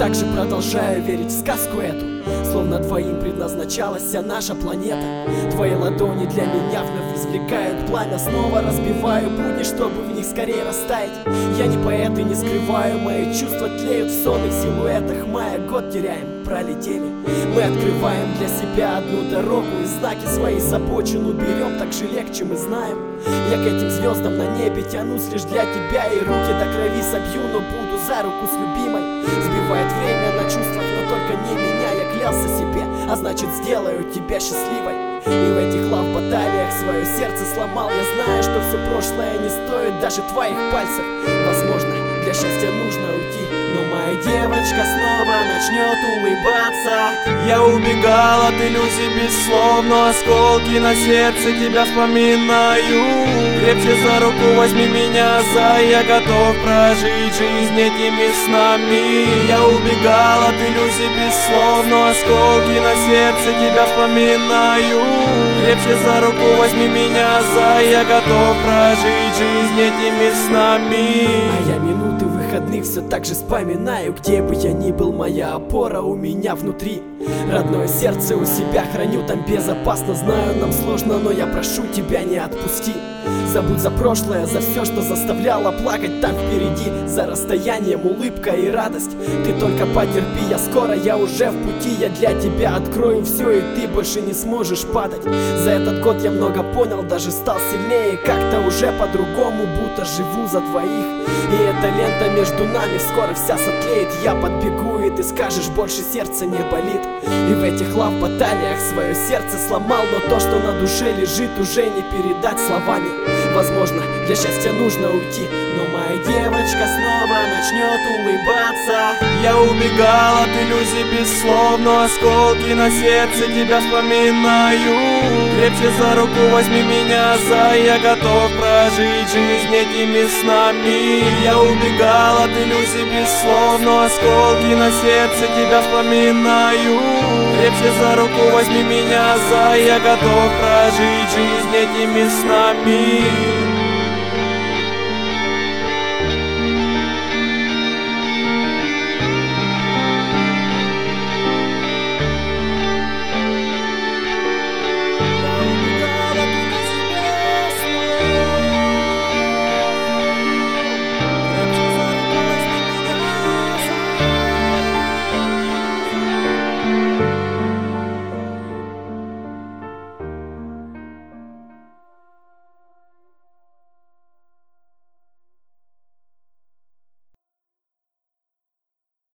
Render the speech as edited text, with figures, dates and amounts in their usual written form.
также продолжаю верить в сказку эту, словно двоим предназначалась вся наша планета. Твои ладони для меня вновь извлекают пламя, снова разбиваю будни, чтобы в них скорее растаять. Я не поэт и не скрываю, мои чувства тлеют в сонных силуэтах мая. Год теряем, пролетели. Мы открываем для себя одну дорогу, и знаки свои с обочин уберем, так же легче мы знаем. Я к этим звездам на небе тянусь лишь для тебя, и руки до крови собью, но буду за руку с любимой. Сбивает время на чувствах, но только не меня. Я клялся себе, а значит сделаю тебя счастливой. И в этих лав-баталиях свое сердце сломал. Я знаю, что все прошлое не стоит даже твоих пальцев. Возможно, для счастья нужно уйти, но моя девочка снова начнет улыбаться. Я убегал от иллюзий без слов, но осколки на сердце тебя вспоминаю. Крепче за руку возьми меня за, я готов прожить жизнь этими снами. Я убегал от иллюзий без слов, но осколки на сердце тебя вспоминаю. Крепче за руку возьми меня за, я готов прожить жизнь этими снами. А я минуты выходных все так же вспоминаю. Где бы я ни был, моя опора у меня внутри. Родное сердце у себя храню, там безопасно. Знаю, нам сложно, но я прошу тебя, не отпусти. Забудь за прошлое, за все, что заставляло плакать там впереди. За расстоянием улыбка и радость. Ты только потерпи, я скоро, я уже в пути. Я для тебя открою все, и ты больше не сможешь падать. За этот год я много понял, даже стал сильнее. Как-то уже по-другому, будто живу за двоих. И эта лента между нами скоро вся сотлеет. Я подбегу, и ты скажешь, больше сердце не болит. И в этих лав-баталиях свое сердце сломал, но то, что на душе лежит, уже не передать словами. Возможно, для счастья нужно уйти, но моя девочка снова начнет улыбаться. Я убегал от иллюзий без слов, но осколки на сердце тебя вспоминаю. Крепче за руку возьми меня за, я готов прожить жизнь этими снами. Я убегал от иллюзий без слов, но осколки на сердце тебя вспоминаю. Крепче за руку возьми меня за, я готов прожить жизнь этими снами.